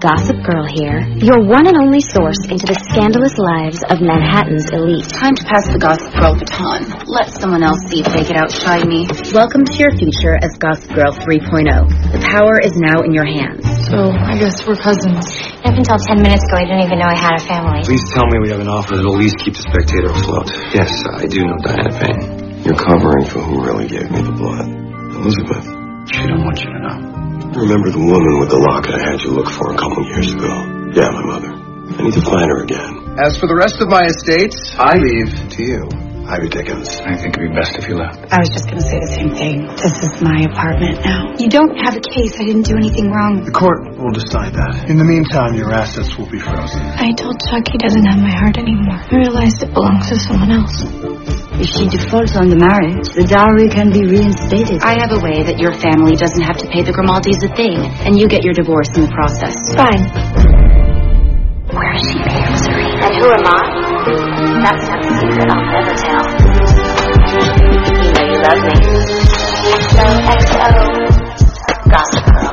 Gossip Girl here, your one and only source into the scandalous lives of Manhattan's elite. Time to pass the Gossip Girl baton. Let someone else see if they could outshine me. Welcome to your future as Gossip Girl 3.0. The power is now in your hands. So, I guess we're cousins. Up until 10 minutes ago, I didn't even know I had a family. Please tell me we have an offer that'll at least keep the Spectator afloat. Yes, I do know Diana Payne. You're covering for who really gave me the blood. Elizabeth. She don't want you to know. Remember the woman with the locket I had you look for a couple years ago? Yeah, my mother. I need to find her again. As for the rest of my estates, I leave to you. Ivy Dickens. I think it'd be best if you left. I was just going to say the same thing. This is my apartment now. You don't have a case. I didn't do anything wrong. The court will decide that. In the meantime, your assets will be frozen. I told Chuck he doesn't have my heart anymore. I realized it belongs to someone else. If she defaults on the marriage, the dowry can be reinstated. I have a way that your family doesn't have to pay the Grimaldis a thing, and you get your divorce in the process. Fine. Where is she, Pam? And who am I? That's not a secret I'll never tell. You know you love me. So, XO, Gossip Girl.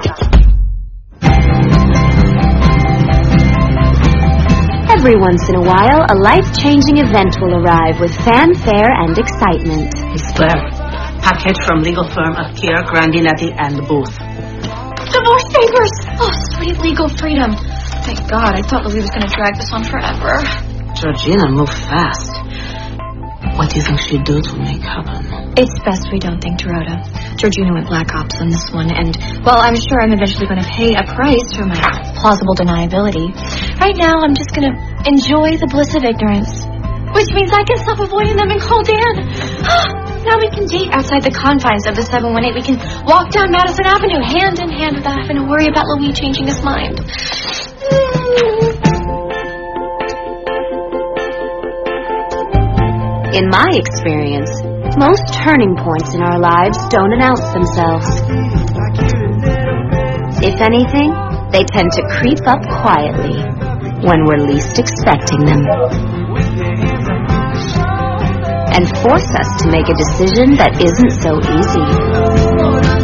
Every once in a while, a life-changing event will arrive with fanfare and excitement. Miss Claire, package from legal firm of Kier, Grandinetti, and Booth. Divorce papers! Oh, sweet legal freedom. Thank God, I thought Louis was going to drag this on forever. Georgina, move fast. What do you think she'd do to make happen? It's best we don't think, Dorota. Georgina went black ops on this one, and, well, I'm sure I'm eventually going to pay a price for my plausible deniability. Right now, I'm just going to enjoy the bliss of ignorance. Which means I can stop avoiding them and call Dan. Now we can date outside the confines of the 718. We can walk down Madison Avenue hand in hand without having to worry about Louis changing his mind. In my experience, most turning points in our lives don't announce themselves. If anything, they tend to creep up quietly when we're least expecting them and force us to make a decision that isn't so easy.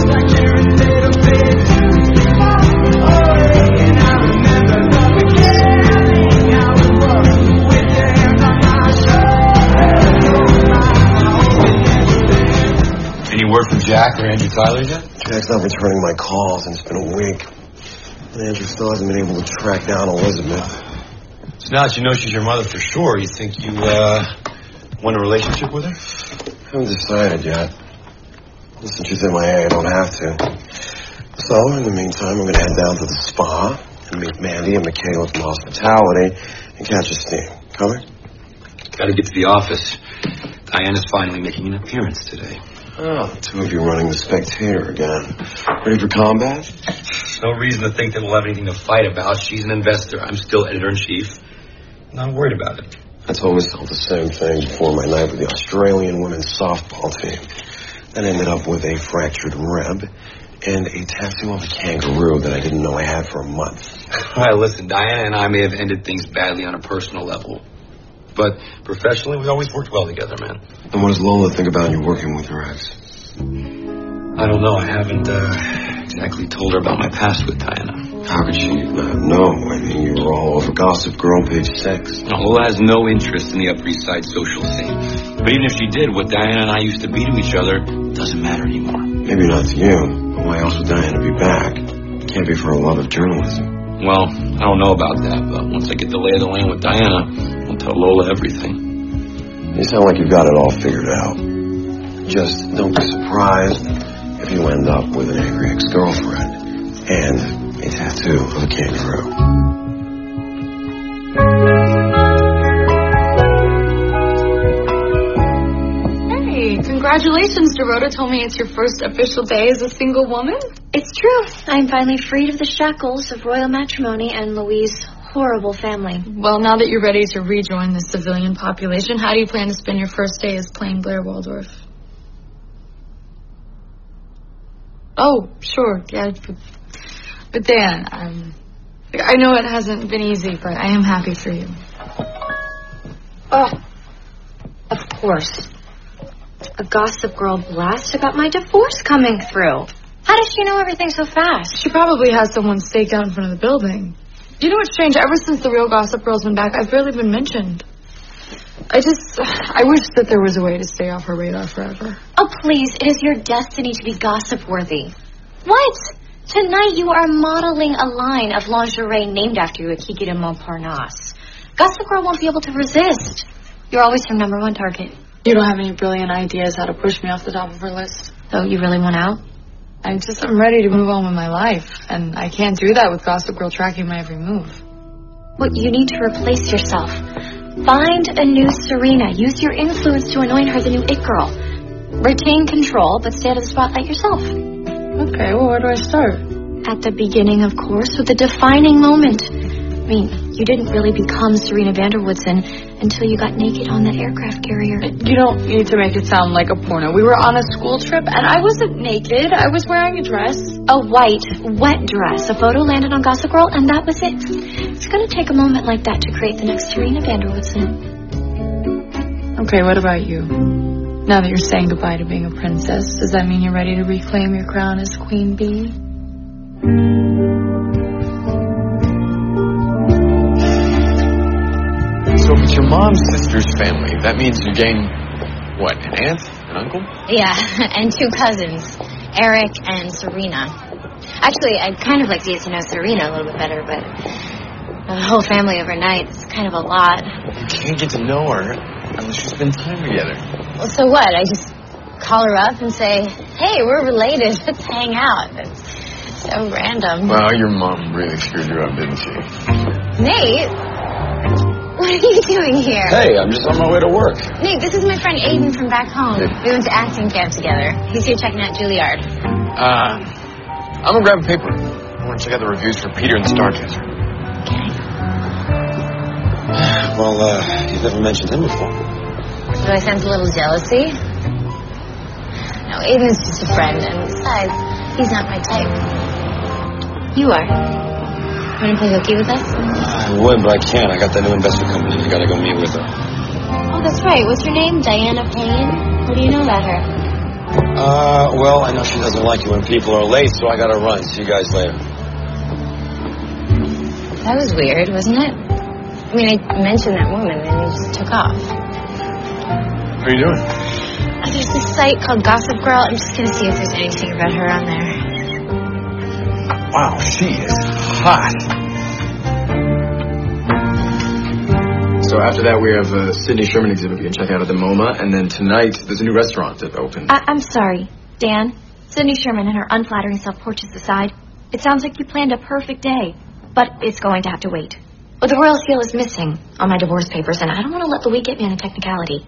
Word from Jack or Andrew Tyler yet? Jack's not returning my calls, and it's been a week. And Andrew still hasn't been able to track down Elizabeth. So now that you know she's your mother for sure, you think you, want a relationship with her? I haven't decided yet. Listen, she's MIA, I don't have to. So, in the meantime, I'm going to head down to the spa and meet Mandy and Michaela from hospitality and catch a steam. Coming? Gotta get to the office. Diana's finally making an appearance today. Oh, the two of you running the Spectator again. Ready for combat? No reason to think that we'll have anything to fight about. She's an investor. I'm still editor-in-chief. Not worried about it. I told myself the same thing before my night with the Australian women's softball team. That ended up with a fractured rib and a tattoo of a kangaroo that I didn't know I had for a month. All right, listen, Diana and I may have ended things badly on a personal level. But professionally, we always worked well together, man. And what does Lola think about you working with her ex? I don't know. I haven't exactly told her about my past with Diana. How could she not know? I mean, you were all over Gossip Girl, page 6. Lola has no interest in the Upper East Side social scene. But even if she did, what Diana and I used to be to each other doesn't matter anymore. Maybe not to you. But why else would Diana be back? It can't be for her love of journalism. Well, I don't know about that, but once I get the lay of the land with Diana, I'll tell Lola everything. You sound like you've got it all figured out. Just don't be surprised if you end up with an angry ex-girlfriend and a tattoo of a kangaroo. Hey, congratulations, Dorota told me it's your first official day as a single woman. It's true. I'm finally freed of the shackles of royal matrimony and Louise' horrible family. Well, now that you're ready to rejoin the civilian population, how do you plan to spend your first day as plain Blair Waldorf? Oh, sure, yeah. But Dan, I know it hasn't been easy, but I am happy for you. Oh, of course. A Gossip Girl blast about my divorce coming through. How does she know everything so fast? She probably has someone staked out in front of the building. You know what's strange? Ever since the real Gossip Girl's been back, I've barely been mentioned. I wish that there was a way to stay off her radar forever. Oh, please. It is your destiny to be gossip-worthy. What? Tonight you are modeling a line of lingerie named after you at Kiki de Montparnasse. Gossip Girl won't be able to resist. You're always her number one target. You don't have any brilliant ideas how to push me off the top of her list? So you really want out? I'm ready to move on with my life. And I can't do that with Gossip Girl tracking my every move. Well, you need to replace yourself. Find a new Serena. Use your influence to anoint her the new it girl. Retain control, but stay out of the spotlight yourself. Okay, well, where do I start? At the beginning, of course, with a defining moment. I mean, you didn't really become Serena van der Woodsen until you got naked on that aircraft carrier. You don't need to make it sound like a porno. We were on a school trip, and I wasn't naked. I was wearing a dress. A white, wet dress. A photo landed on Gossip Girl, and that was it. It's going to take a moment like that to create the next Serena van der Woodsen. Okay, what about you? Now that you're saying goodbye to being a princess, does that mean you're ready to reclaim your crown as Queen Bee? So if it's your mom's sister's family, that means you gain, what, an aunt? An uncle? Yeah, and 2 cousins, Eric and Serena. Actually, I'd kind of like to get to know Serena a little bit better, but the whole family overnight is kind of a lot. You can't get to know her unless you spend time together. Well, so what? I just call her up and say, hey, we're related, let's hang out. It's so random. Well, your mom really screwed you up, didn't she? Nate? What are you doing here? Hey, I'm just on my way to work. Nate, this is my friend Aiden from back home. We went to acting camp together. He's here checking out Juilliard. I'm gonna grab a paper. I want to check out the reviews for Peter and the Stargazer. Okay. Well, you've never mentioned him before. Do I sense a little jealousy? No, Aiden's just a friend, and besides, he's not my type. You are. Want to play hooky with us? I would, but I can't. I got that new investment company. You gotta go meet with her. Oh, that's right. What's her name? Diana Payne? What do you know about her? Well, I know she doesn't like it when people are late, so I gotta run. See you guys later. That was weird, wasn't it? I mean, I mentioned that woman, and he just took off. What are you doing? There's this site called Gossip Girl. I'm just gonna see if there's anything about her on there. Wow, she is hot. So after that, we have a Sidney Sherman exhibit we can check out at the MoMA, and then tonight there's a new restaurant that opened. I'm sorry, Dan. Sidney Sherman and her unflattering self-portraits aside, it sounds like you planned a perfect day, but it's going to have to wait. Well, the royal seal is missing on my divorce papers, and I don't want to let the week get me on a technicality.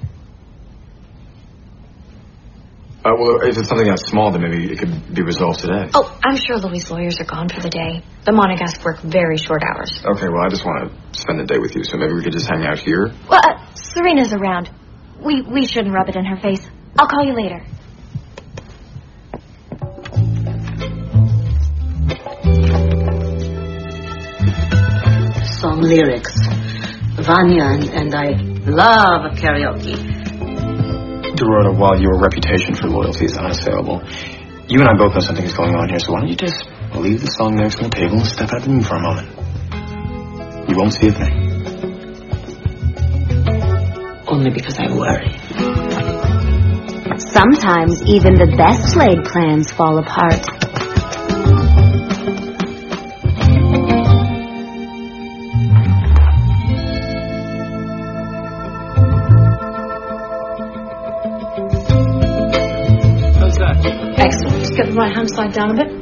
Well, if it's something that small, then maybe it could be resolved today. Oh, I'm sure Louis' lawyers are gone for the day. The Monegasque work very short hours. Okay, well, I just want to spend the day with you, so maybe we could just hang out here. Well, Serena's around. We shouldn't rub it in her face. I'll call you later. Song lyrics. Vanya and I love karaoke. Dorota, while your reputation for loyalty is unassailable, you and I both know something is going on here, so why don't you just leave the song lyrics on the table and step out of the room for a moment? You won't see a thing. Only because I worry. Sometimes even the best laid plans fall apart. Excellent. Just get the right hand side down a bit.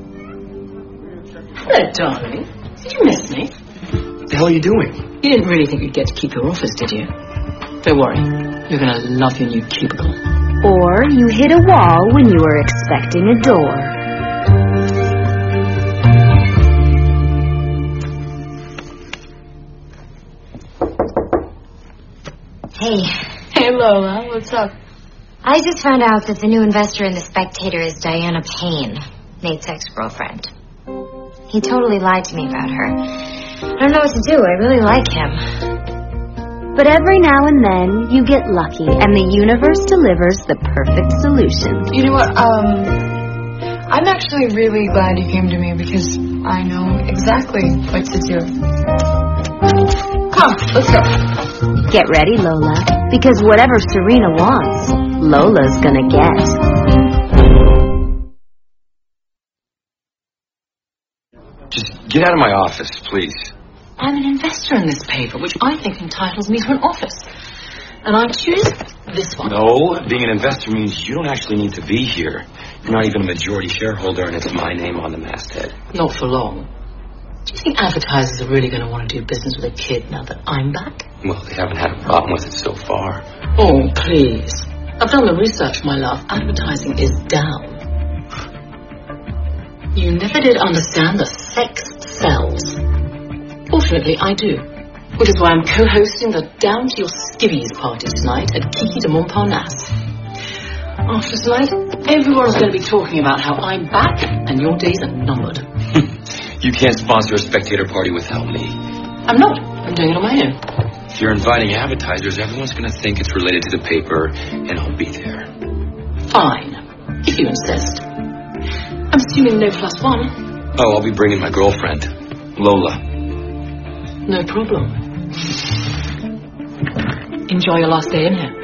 Hello, darling. Did you miss me? What the hell are you doing? You didn't really think you'd get to keep your office, did you? Don't worry. You're going to love your new cubicle. Or you hit a wall when you were expecting a door. Hey. Hey, Lola. What's up? I just found out that the new investor in The Spectator is Diana Payne, Nate's ex-girlfriend. He totally lied to me about her. I don't know what to do. I really like him. But every now and then, you get lucky, and the universe delivers the perfect solution. You know what, I'm actually really glad you came to me because I know exactly what to do. Come, let's go. Get ready, Lola, because whatever Serena wants, Lola's gonna get. Just get out of my office, please. I'm an investor in this paper, which I think entitles me to an office. And I choose this one. No, being an investor means you don't actually need to be here. You're not even a majority shareholder, and it's my name on the masthead. Not for long. Do you think advertisers are really going to want to do business with a kid now that I'm back? Well, they haven't had a problem with it so far. Oh, please. I've done the research, my love. Advertising is down. You never did understand that sex sells. Fortunately, I do. Which is why I'm co-hosting the Down to Your Skivvies party tonight at Kiki de Montparnasse. After tonight, everyone's going to be talking about how I'm back and your days are numbered. You can't sponsor a spectator party without me. I'm not. I'm doing it on my own. If you're inviting advertisers, everyone's going to think it's related to the paper, and I'll be there. Fine, if you insist. I'm assuming no +1. Oh, I'll be bringing my girlfriend, Lola. No problem. Enjoy your last day in here.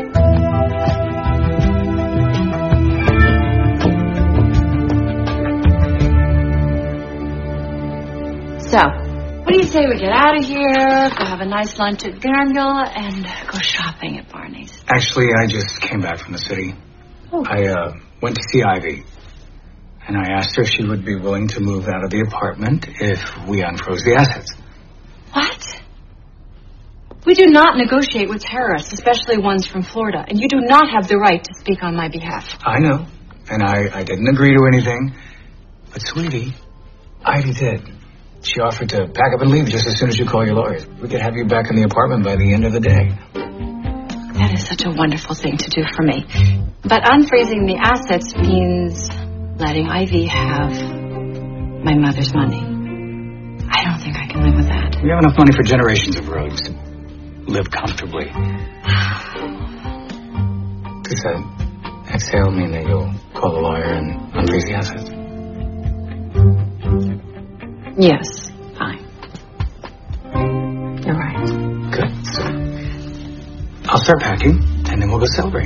So, what do you say we get out of here, go have a nice lunch at Daniel, and go shopping at Barney's? Actually, I just came back from the city. Oh. I went to see Ivy. And I asked her if she would be willing to move out of the apartment if we unfroze the assets. What? We do not negotiate with terrorists, especially ones from Florida, and you do not have the right to speak on my behalf. I know, and I didn't agree to anything. But, sweetie, Ivy did. She offered to pack up and leave just as soon as you call your lawyers. We could have you back in the apartment by the end of the day. That is such a wonderful thing to do for me. But unfreezing the assets means letting Ivy have my mother's money. I don't think I can live with that. We have enough money for generations of rogues to live comfortably. Does that exhale mean that you'll call a lawyer and unfreeze the assets? Yes, fine. You're right. Good. So I'll start packing, and then we'll go celebrate.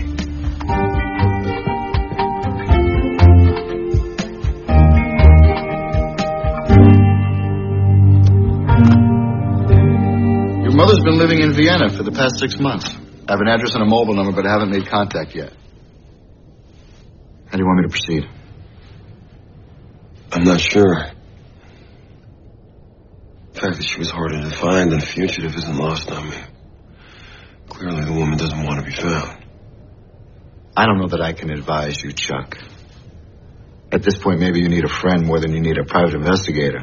Your mother's been living in Vienna for the past 6 months. I have an address and a mobile number, but I haven't made contact yet. How do you want me to proceed? I'm not sure. The fact that she was harder to find than a fugitive isn't lost on me. Clearly the woman doesn't want to be found. I don't know that I can advise you, Chuck. At this point, maybe you need a friend more than you need a private investigator.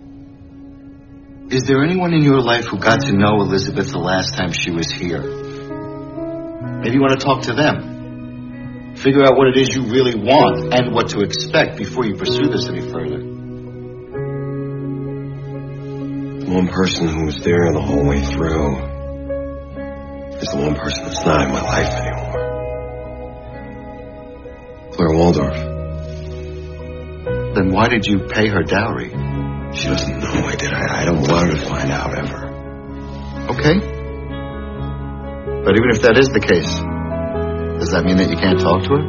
Is there anyone in your life who got to know Elizabeth the last time she was here? Maybe you want to talk to them. Figure out what it is you really want and what to expect before you pursue this any further. The one person who was there the whole way through is the one person that's not in my life anymore. Claire Waldorf. Then why did you pay her dowry? She doesn't know I did. I don't want her to find out ever. Okay. But even if that is the case, does that mean that you can't talk to her?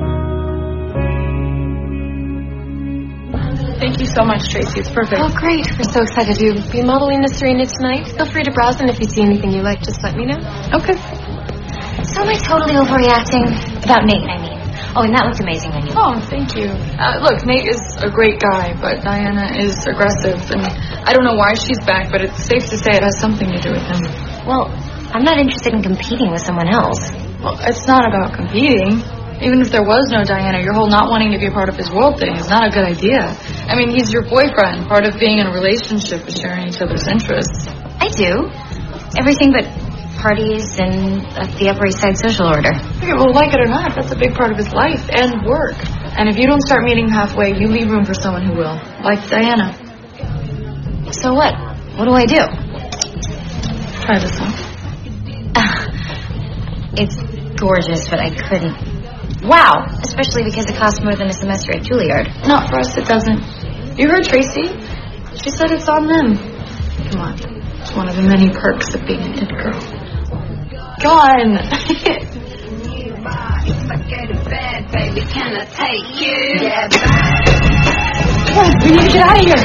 Thank you so much, Tracy. It's perfect. Oh, great. We're so excited to be modeling the Serena tonight. Feel free to browse, and if you see anything you like, just let me know. Okay. So am I totally overreacting? About Nate, I mean. Oh, and that looked amazing on you. Oh, thank you. Look, Nate is a great guy, but Diana is aggressive, and I don't know why she's back, but it's safe to say it has something to do with him. Well, I'm not interested in competing with someone else. Well, it's not about competing. Even if there was no Diana, your whole not wanting to be a part of his world thing is not a good idea. I mean, he's your boyfriend. Part of being in a relationship is sharing each other's interests. I do. Everything but parties and the Upper East Side social order. Okay, well, like it or not, that's a big part of his life and work. And if you don't start meeting halfway, you leave room for someone who will. Like Diana. So what? What do I do? Try this one. It's gorgeous, but I couldn't Wow, especially because it costs more than a semester at Juilliard. Not for us, it doesn't. You heard Tracy? She said it's on them. Come on. It's one of the many perks of being an it girl. Go on. Come on, we need to get out of here.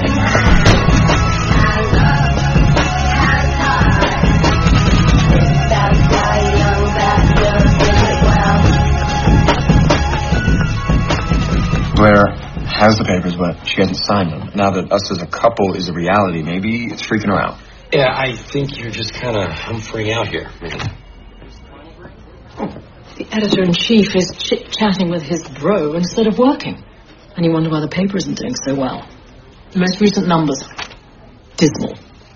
Blair has the papers, but she hasn't signed them. Now that us as a couple is a reality, maybe it's freaking her out. Yeah, I think you're just kind of humphering out here, man. The editor-in-chief is chit-chatting with his bro instead of working. And you wonder why the paper isn't doing so well. The most recent numbers, dismal.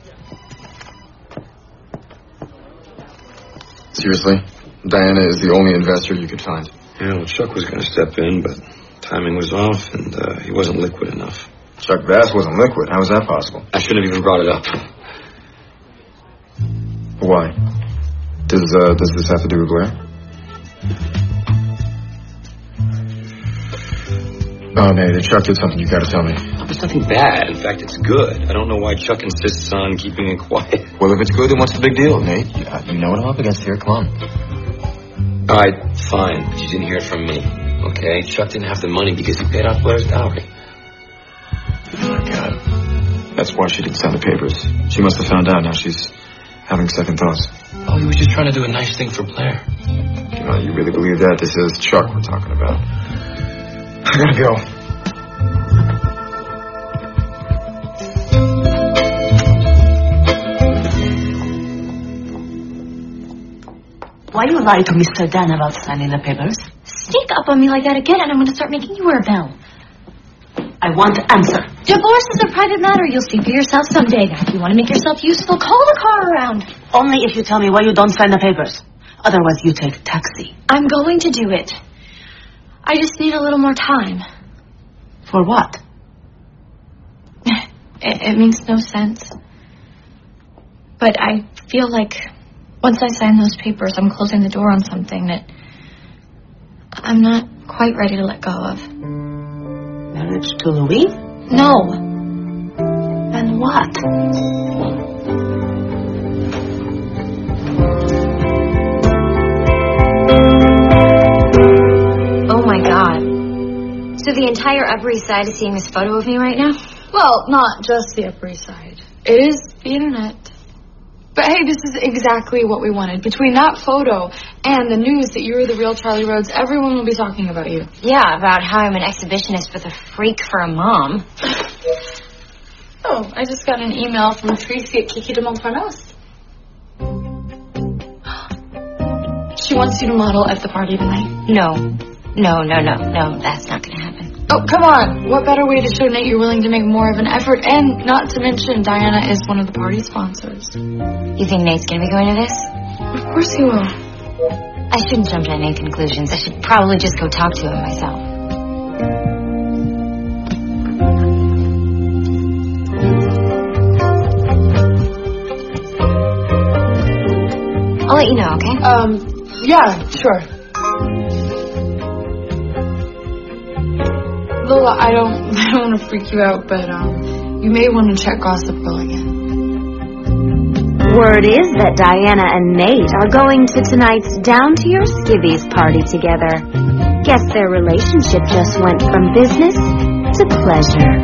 Seriously? Diana is the only investor you could find. Yeah, well, Chuck was going to step in, but timing was off, and he wasn't liquid enough. Chuck Bass wasn't liquid. How was that possible? I shouldn't have even brought it up. Why? Does this have to do with Blair? Oh, Nate, Chuck did something you gotta tell me. It's nothing bad. In fact, it's good. I don't know why Chuck insists on keeping it quiet. Well, if it's good, then what's the big deal, Nate? You know what I'm up against here. Come on. All right, fine. But you didn't hear it from me, okay? Chuck didn't have the money because he paid off Blair's dowry. Oh, God. That's why she didn't sign the papers. She must have found out. Now she's having second thoughts. Oh, he was just trying to do a nice thing for Blair. You know, you really believe that? This is Chuck we're talking about. I gotta go. Why you lie to Mr. Dan about signing the papers? Sneak up on me like that again, and I'm going to start making you wear a bell. I want an answer. Divorce is a private matter. You'll see for yourself someday. Now, if you want to make yourself useful, call the car around. Only if you tell me why you don't sign the papers. Otherwise, you take a taxi. I'm going to do it. I just need a little more time. For what? It makes no sense. But I feel like once I sign those papers, I'm closing the door on something that I'm not quite ready to let go of. Marriage to Louis? No. Then what? Oh my God. So the entire Upper East Side is seeing this photo of me right now? Well, not just the Upper East Side. It is the internet. But hey, this is exactly what we wanted. Between that photo and the news that you're the real Charlie Rhodes, everyone will be talking about you. Yeah, about how I'm an exhibitionist with a freak for a mom. Oh, I just got an email from Tracy at Kiki de Montparnasse. She wants you to model at the party tonight. No, that's not going to happen. Oh, come on. What better way to show Nate you're willing to make more of an effort? And not to mention, Diana is one of the party sponsors. You think Nate's going to be going to this? Of course he will. I shouldn't jump to any conclusions. I should probably just go talk to him myself. I'll let you know, okay? Yeah, sure. Lola, I don't want to freak you out, but you may want to check Gossip Girl again. Word is that Diana and Nate are going to tonight's Down to Your Skivvies party together. Guess their relationship just went from business to pleasure.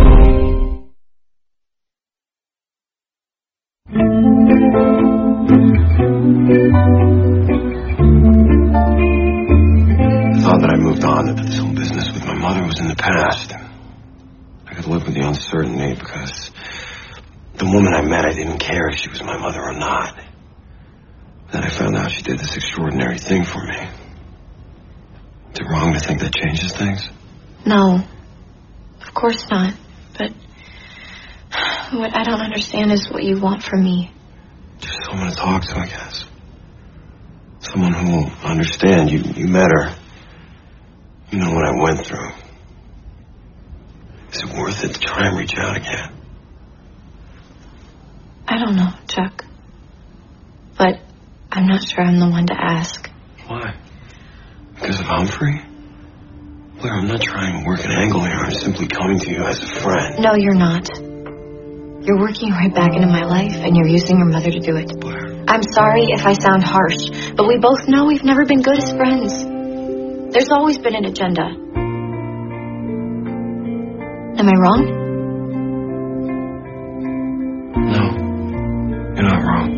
I thought that I moved on, that this whole business with my mother was in the past. I could live with the uncertainty because the woman I met, I didn't care if she was my mother or not. Then I found out she did this extraordinary thing for me. Is it wrong to think that changes things? No, of course not. But what I don't understand is what you want from me. Just someone to talk to, I guess. Someone who will understand. You met her. You know what I went through. Is it worth it to try and reach out again? I don't know, Chuck. But I'm not sure I'm the one to ask. Why? Because of how Humphrey? Blair, I'm not trying to work an angle here. I'm simply coming to you as a friend. No, you're not. You're working right back into my life, and you're using your mother to do it. Blair. I'm sorry if I sound harsh, but we both know we've never been good as friends. There's always been an agenda. Am I wrong? No, you're not wrong.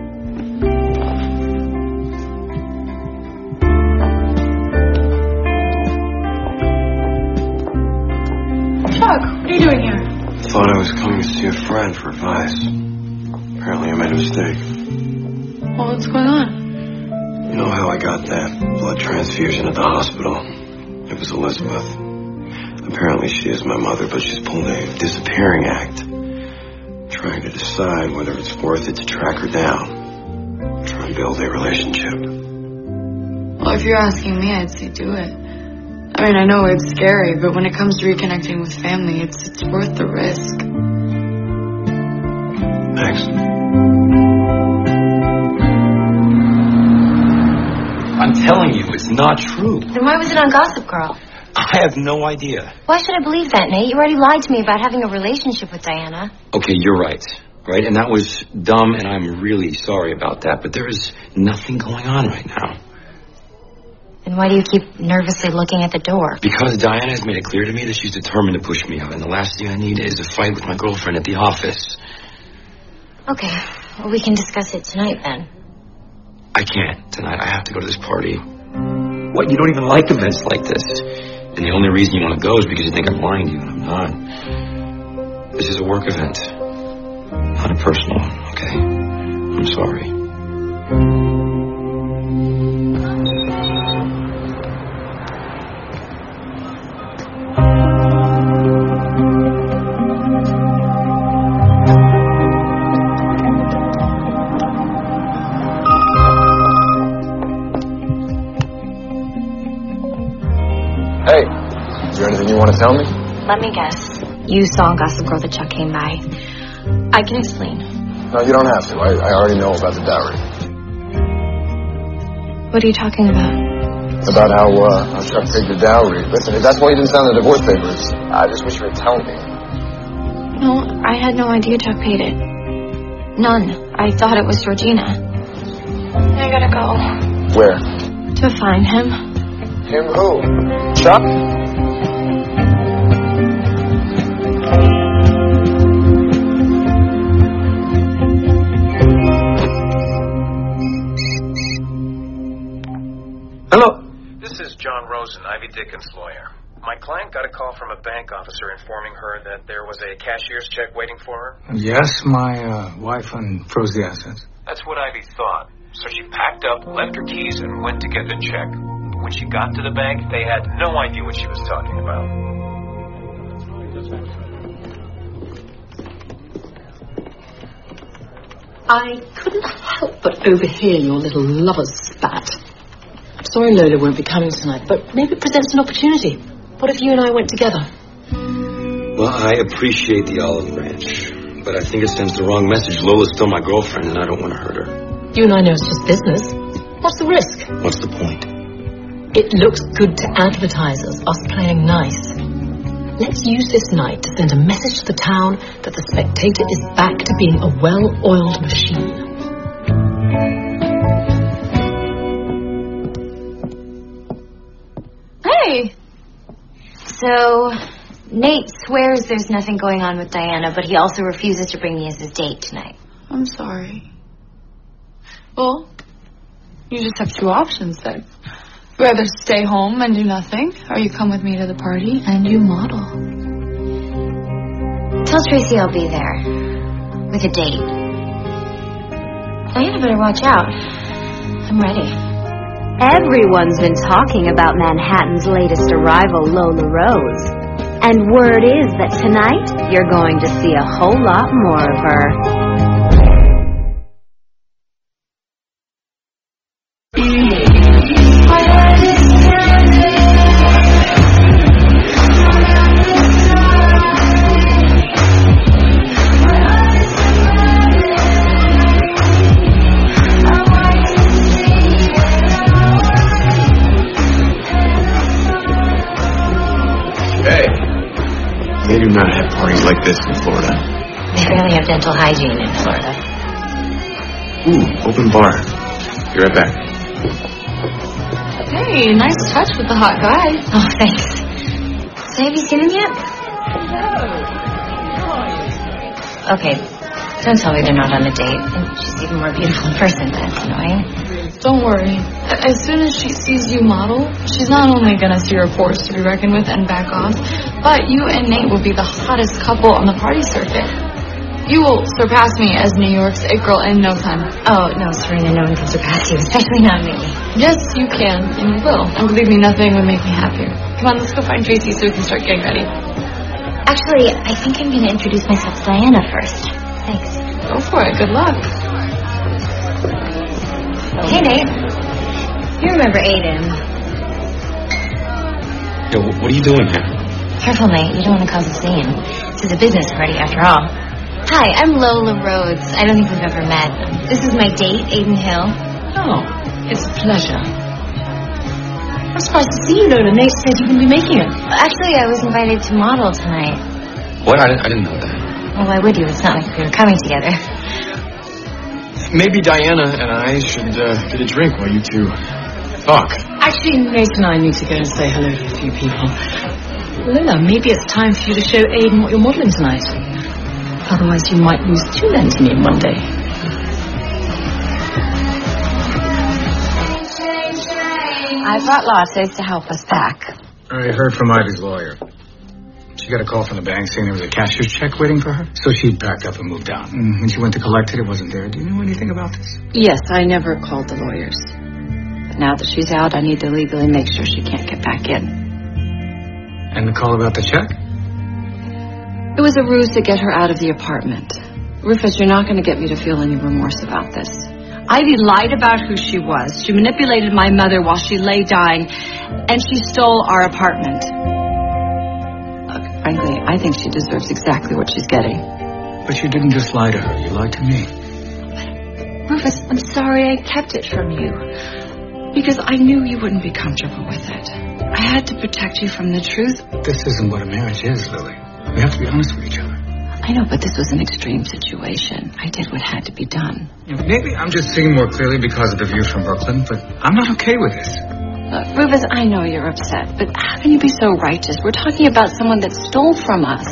Chuck, what are you doing here? Thought I was coming to see a friend for advice. Apparently I made a mistake. Well, what's going on? You know how I got that blood transfusion at the hospital? It was Elizabeth. Apparently she is my mother, but she's pulled a disappearing act. Trying to decide whether it's worth it to track her down. Try and build a relationship. Well, if you're asking me, I'd say do it. I mean, I know it's scary, but when it comes to reconnecting with family, it's worth the risk. Thanks. I'm telling you, it's not true. Then why was it on Gossip Girl? I have no idea. Why should I believe that, Nate? You already lied to me about having a relationship with Diana. Okay, you're right. Right? And that was dumb, and I'm really sorry about that. But there is nothing going on right now. Then why do you keep nervously looking at the door? Because Diana has made it clear to me that she's determined to push me out. And the last thing I need is a fight with my girlfriend at the office. Okay, well, we can discuss it tonight then. I can't tonight. I have to go to this party. What? You don't even like events like this. And the only reason you want to go is because you think I'm lying to you, and I'm not. This is a work event, not a personal one, okay? I'm sorry. Hey, is there anything you want to tell me? Let me guess. You saw Gossip Girl that Chuck came by. I can explain. No, you don't have to. I already know about the dowry. What are you talking about? About how Chuck paid your dowry. Listen, if that's why you didn't sign the divorce papers, I just wish you would tell me. No, I had no idea Chuck paid it. None. I thought it was Georgina. I gotta go. Where? To find him. Him who? Chuck? Hello. This is John Rosen, Ivy Dickens' lawyer. My client got a call from a bank officer informing her that there was a cashier's check waiting for her. Yes, my wife unfroze the assets. That's what Ivy thought. So she packed up, left her keys, and went to get the check. When she got to the bank, they had no idea what she was talking about. I couldn't help but overhear your little lover's spat. I'm sorry Lola won't be coming tonight, but maybe it presents an opportunity. What if you and I went together? Well, I appreciate the olive branch, but I think it sends the wrong message. Lola's still my girlfriend, and I don't want to hurt her. You and I know it's just business. What's the risk? What's the point? It looks good to advertisers, us playing nice. Let's use this night to send a message to the town that the Spectator is back to being a well-oiled machine. Hey! So, Nate swears there's nothing going on with Diana, but he also refuses to bring me as his date tonight. I'm sorry. Well, you just have two options then. You either stay home and do nothing, or you come with me to the party and you model. Tell Tracy I'll be there. With a date. Diana better watch out. I'm ready. Everyone's been talking about Manhattan's latest arrival, Lola Rose. And word is that tonight, you're going to see a whole lot more of her. really have dental hygiene in Florida. Ooh, open bar. Be right back. Hey, nice touch with the hot guy. Oh, thanks. So have you seen him yet? Okay, don't tell me they're not on a date. And she's even more beautiful in person. That's annoying. Don't worry. As soon as she sees you model, she's not only going to see your force to be reckoned with and back off, but you and Nate will be the hottest couple on the party circuit. You will surpass me as New York's it girl in no time. Oh, no, Serena, no one can surpass you, especially not me. Yes, you can, and you will. And believe me, nothing would make me happier. Come on, let's go find Tracy so we can start getting ready. Actually, I think I'm going to introduce myself to Diana first. Thanks. Go for it. Good luck. Hey, Nate. You remember Aiden? Yo, what are you doing here? Careful, Nate. You don't want to cause a scene. This is a business party, after all. Hi, I'm Lola Rhodes. I don't think we've ever met. This is my date, Aiden Hill. Oh, it's a pleasure. I'm surprised to see you, Lola. Nate said you wouldn't be making it. Actually, I was invited to model tonight. What? I didn't know that. Well, why would you? It's not like we were coming together. Maybe Diana and I should get a drink while you two talk. Actually, Nate and I need to go and say hello to a few people. Lola, maybe it's time for you to show Aiden what you're modeling tonight. Otherwise, you might lose 2 men to me in one day. I brought lattes to help us pack. I heard from Ivy's lawyer. She got a call from the bank saying there was a cashier's check waiting for her. So she packed up and moved out. And when she went to collect it, it wasn't there. Do you know anything about this? Yes, I never called the lawyers. But now that she's out, I need to legally make sure she can't get back in. And the call about the check? It was a ruse to get her out of the apartment. Rufus, you're not going to get me to feel any remorse about this. Ivy lied about who she was. She manipulated my mother while she lay dying, and she stole our apartment. Look, frankly, I think she deserves exactly what she's getting. But you didn't just lie to her. You lied to me. Rufus, I'm sorry I kept it from you. Because I knew you wouldn't be comfortable with it. I had to protect you from the truth. This isn't what a marriage is, Lily. We have to be honest with each other. I know, but this was an extreme situation. I did what had to be done. Maybe I'm just seeing more clearly because of the view from Brooklyn, but I'm not okay with this. Rufus, I know you're upset, but how can you be so righteous? We're talking about someone that stole from us.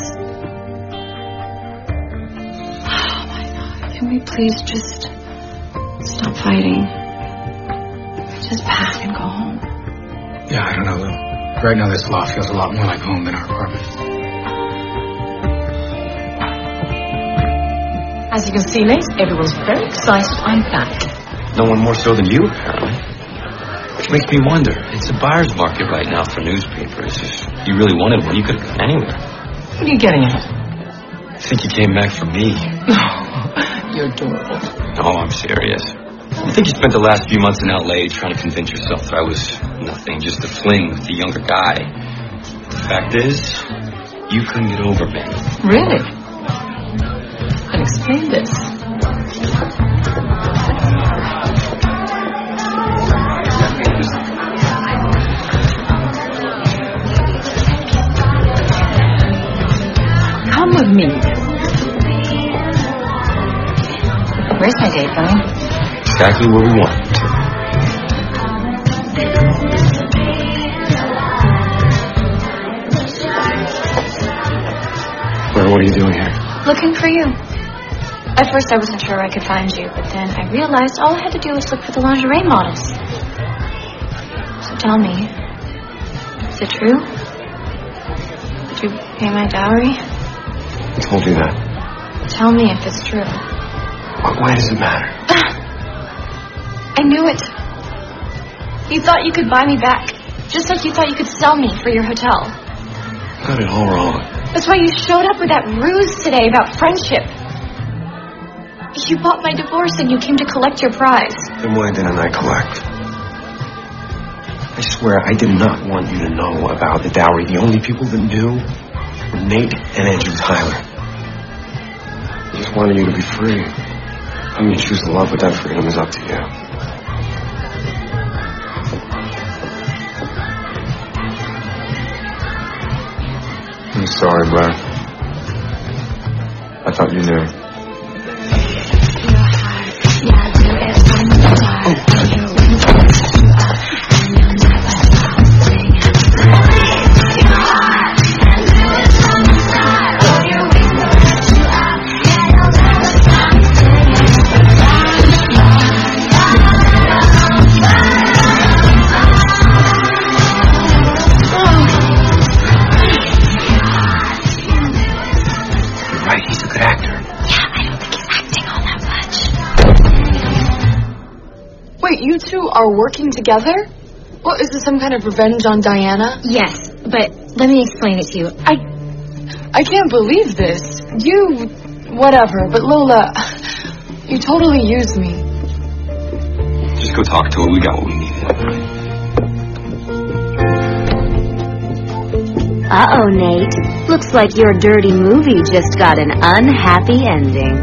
Oh, my God. Can we please just stop fighting? Just pack and go home. Yeah, I don't know, Lou. Right now, this loft feels a lot more like home than our apartment. As you can see, Nate, everyone's very excited I'm back. No one more so than you, apparently. Which makes me wonder. It's a buyer's market right now for newspapers. If you really wanted one, you could have gone anywhere. What are you getting at? I think you came back for me. You're adorable. No, I'm serious. I think you spent the last few months in L.A. trying to convince yourself that I was nothing, just a fling with the younger guy. The fact is, you couldn't get over me. Really? And explain this. Come with me. Where's my date going? Exactly where we want. What are you doing here? Looking for you. At first I wasn't sure I could find you, but then I realized all I had to do was look for the lingerie models. So tell me, is it true? Did you pay my dowry? I told you that. Tell me if it's true. Why does it matter? I knew it. You thought you could buy me back, just like you thought you could sell me for your hotel. You got it all wrong. That's why you showed up with that ruse today about friendship. You bought my divorce and you came to collect your prize. Then why didn't I collect? I swear I did not want you to know about the dowry. The only people that knew were Nate and Andrew Tyler. I just wanted you to be free. How you choose to love with that freedom is up to you. I'm sorry, Blair. I thought thought you knew. You two are working together? What, is this some kind of revenge on Diana? Yes, but let me explain it to you. I can't believe this. You... whatever, but Lola, you totally used me. Just go talk to her. We got what we needed. Uh-oh, Nate. Looks like your dirty movie just got an unhappy ending.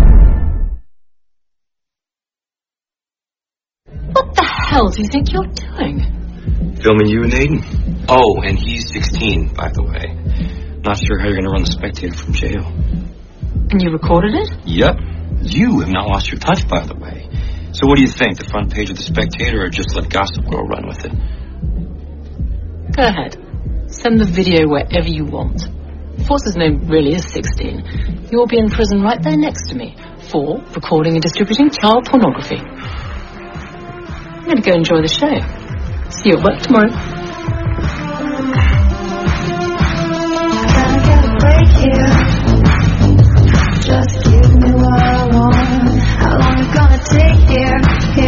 What the hell do you think you're doing? Filming you and Aiden. Oh, and he's 16, by the way. Not sure how you're going to run the Spectator from jail. And you recorded it? Yep. You have not lost your touch, by the way. So what do you think? The front page of the Spectator, or just let Gossip Girl run with it? Go ahead. Send the video wherever you want. Force's name really is 16. You'll be in prison right there next to me for recording and distributing child pornography. I'm going to go enjoy the show. See you at work tomorrow. Just give me what I want. How long it's gonna take here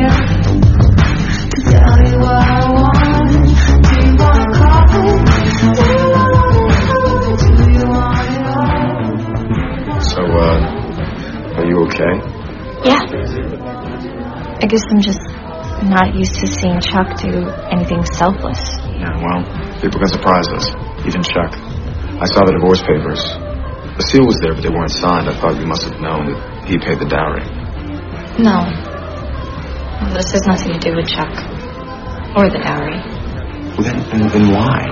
to tell you what I want? Do you wanna call? Do you want it all? So, are you okay? Yeah. I guess I'm just not used to seeing Chuck do anything selfless. Yeah, well, people can surprise us. Even Chuck. I saw the divorce papers. The seal was there, but they weren't signed. I thought you must have known that he paid the dowry. No. Well, this has nothing to do with Chuck. Or the dowry. Well, then why?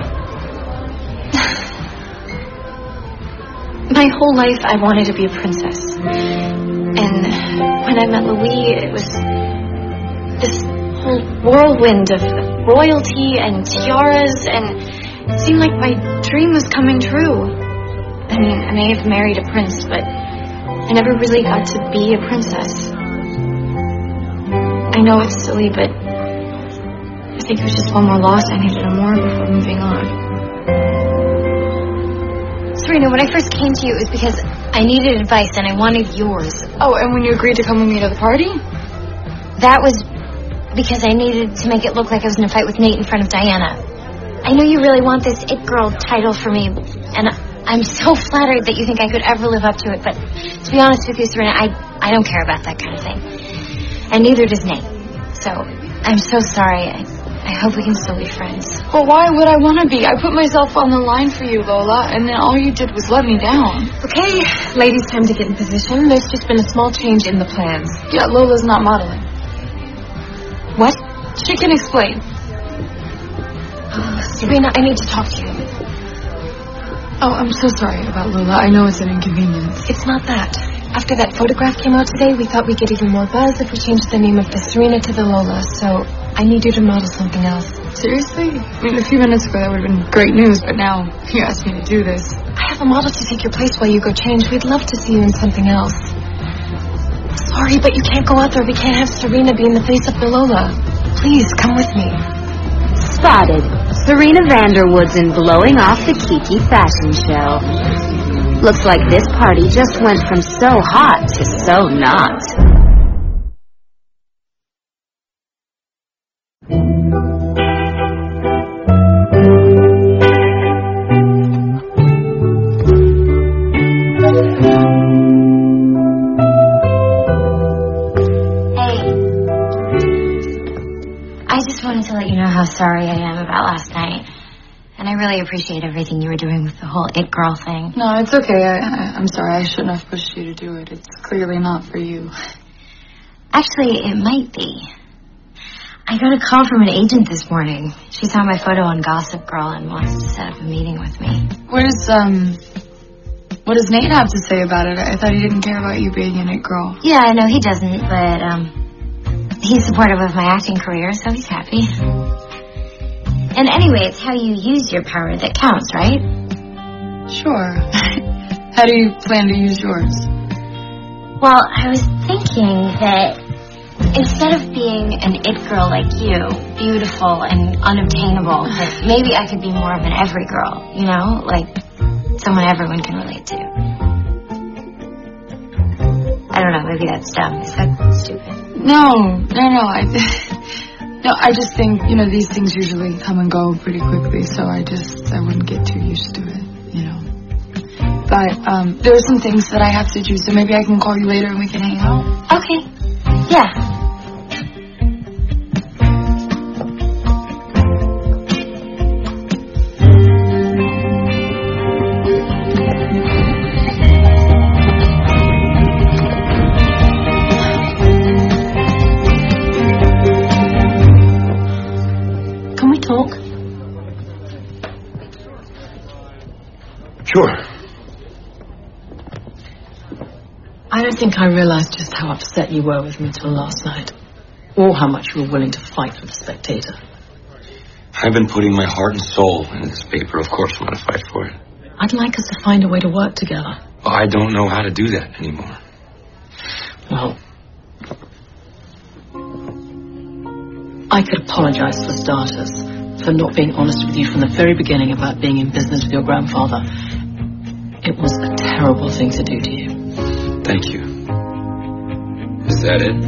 My whole life I wanted to be a princess. And when I met Louis, it was this whole whirlwind of royalty and tiaras, and it seemed like my dream was coming true. I mean, I may have married a prince, but I never really got to be a princess. I know it's silly, but I think it was just one more loss I needed to mourn before moving on. Serena, when I first came to you, it was because I needed advice and I wanted yours. Oh, and when you agreed to come with me to the party? That was because I needed to make it look like I was in a fight with Nate in front of Diana. I know you really want this It Girl title for me, and I'm so flattered that you think I could ever live up to it, but to be honest with you, Serena, I don't care about that kind of thing. And neither does Nate. So, I'm so sorry. I hope we can still be friends. But why would I want to be? I put myself on the line for you, Lola, and then all you did was let me down. Okay, ladies, time to get in position. There's just been a small change in the plans. Yeah, Lola's not modeling. What? She can explain. Serena, I need to talk to you. Oh, I'm so sorry about Lola. I know it's an inconvenience. It's not that. After that photograph came out today, we thought we'd get even more buzz if we changed the name of the Serena to the Lola, so I need you to model something else. Seriously? I mean, a few minutes ago that would have been great news, but now you asked me to do this. I have a model to take your place while you go change. We'd love to see you in something else. Sorry, but you can't go out there. We can't have Serena be in the face of the Lola. Please, come with me. Spotted. Serena Vanderwood's in blowing off the Kiki fashion show. Looks like this party just went from so hot to so not. To let you know how sorry I am about last night. And I really appreciate everything you were doing with the whole It Girl thing. No, it's okay. I'm sorry. I shouldn't have pushed you to do it. It's clearly not for you. Actually, it might be. I got a call from an agent this morning. She saw my photo on Gossip Girl and wants to set up a meeting with me. Where's What does Nate have to say about it? I thought he didn't care about you being an it girl. Yeah, I know he doesn't, but he's supportive of my acting career, so he's happy. And anyway, it's how you use your power that counts, right? Sure. How do you plan to use yours? Well, I was thinking that instead of being an it girl like you, beautiful and unobtainable, that maybe I could be more of an every girl, you know? Like someone everyone can relate to. I don't know, maybe that's dumb. Is that stupid? No. I just think, these things usually come and go pretty quickly, so I wouldn't get too used to it, But there are some things that I have to do, so maybe I can call you later and we can hang out. Okay. Yeah. Talk? Sure. I don't think I realized just how upset you were with me till last night, or how much you were willing to fight for the Spectator. I've been putting my heart and soul into this paper. Of course I'm going to fight for it. I'd like us to find a way to work together. Well, I don't know how to do that anymore. Well, I could apologize for starters, for not being honest with you from the very beginning about being in business with your grandfather. It was a terrible thing to do to you. Thank you. Is that it?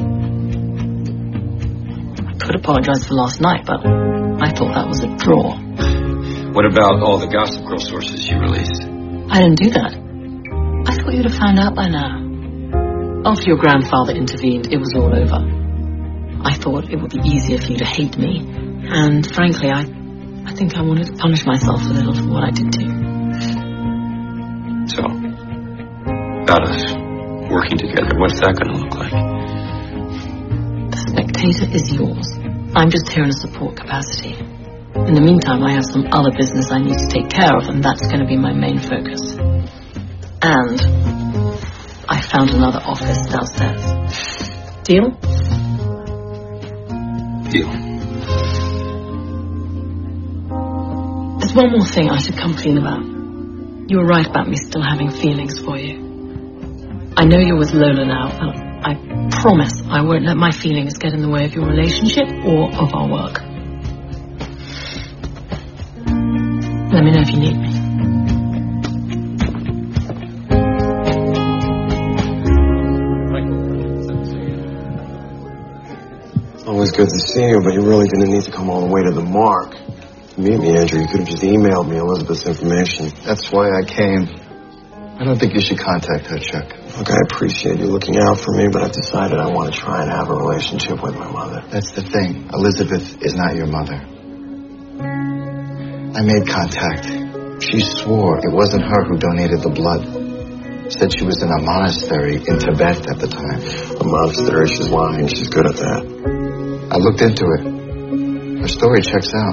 I could apologize for last night, but I thought that was a draw. What about all the Gossip Girl sources you released? I didn't do that. I thought you'd have found out by now. After your grandfather intervened, it was all over. I thought it would be easier for you to hate me. And frankly, I think I wanted to punish myself a little for what I did to you. So, about us working together, what's that going to look like? The Spectator is yours. I'm just here in a support capacity. In the meantime, I have some other business I need to take care of, and that's going to be my main focus. And I found another office downstairs. Deal? Deal. There's one more thing I should come clean about. You were right about me still having feelings for you. I know you're with Lola now, but I promise I won't let my feelings get in the way of your relationship or of our work. Let me know if you need me. Always good to see you, but you really didn't need to come all the way to the mark. Meet me, Andrew. You could have just emailed me Elizabeth's information. That's why I came. I don't think you should contact her, Chuck. Look, I appreciate you looking out for me, but I've decided I want to try and have a relationship with my mother. That's the thing. Elizabeth is not your mother. I made contact. She swore it wasn't her who donated the blood. Said she was in a monastery in Tibet at the time. A monastery? She's lying. She's good at that. I looked into it. Her story checks out.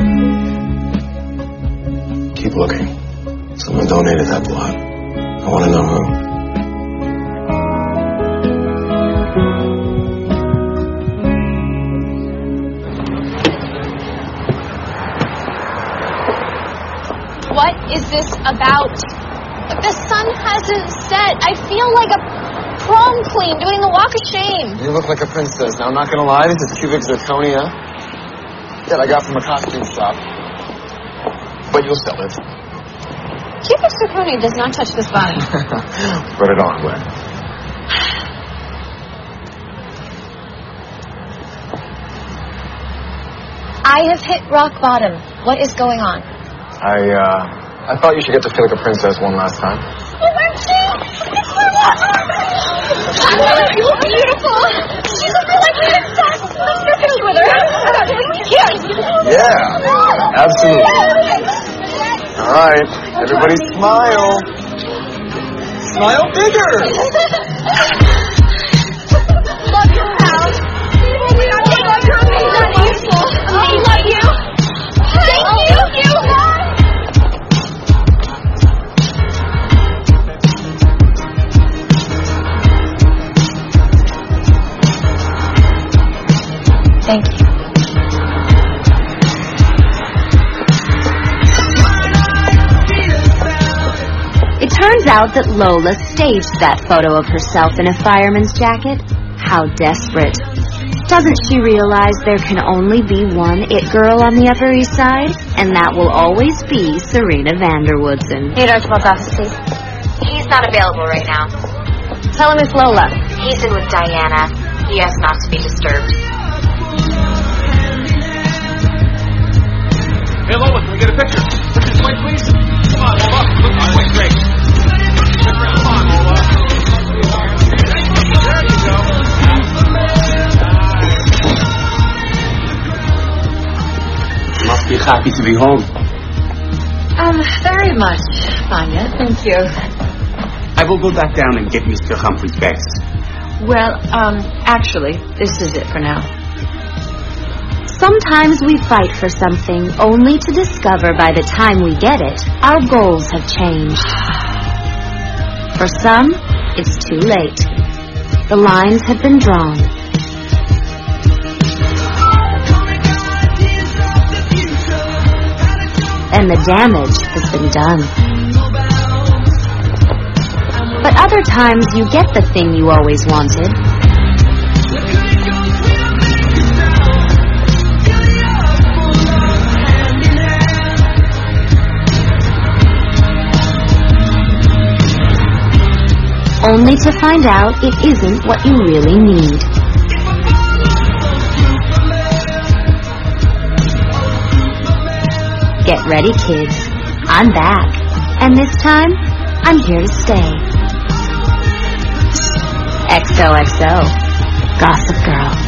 Keep looking. Someone donated that blood. I want to know who. What is this about? The sun hasn't set. I feel like a prom queen doing the walk of shame. You look like a princess. Now, I'm not going to lie. This is cubic zirconia that I got from a costume shop. But you'll sell it. Cubic zirconia does not touch this body. Put it on, Gwen. I have hit rock bottom. What is going on? I thought you should get to feel like a princess one last time. OMG! It's my mother! You look beautiful! She looks like an obsessed. Let's get pictures with her. Yeah, absolutely. All right, everybody smile. Smile bigger. Love your house. I love you. Thank you. out that Lola staged that photo of herself in a fireman's jacket. How desperate. Doesn't she realize there can only be one it girl on the Upper East Side? And that will always be Serena Vanderwoodson. Hey, Archibald's office, please. He's not available right now. Tell him it's Lola. He's in with Diana. He asked not to be disturbed. Hey, Lola, can we get a picture? Put this way, please. Come on, Lola. Look my way, great. Come on, Lola. There you go. You must be happy to be home. Very much, Vanya. Thank you. I will go back down and get Mr. Humphrey's bags. Well, actually, this is it for now. Sometimes we fight for something only to discover by the time we get it, our goals have changed. For some, it's too late. The lines have been drawn. And the damage has been done. But other times you get the thing you always wanted. Only to find out it isn't what you really need. Get ready, kids. I'm back. And this time, I'm here to stay. XOXO. Gossip Girl.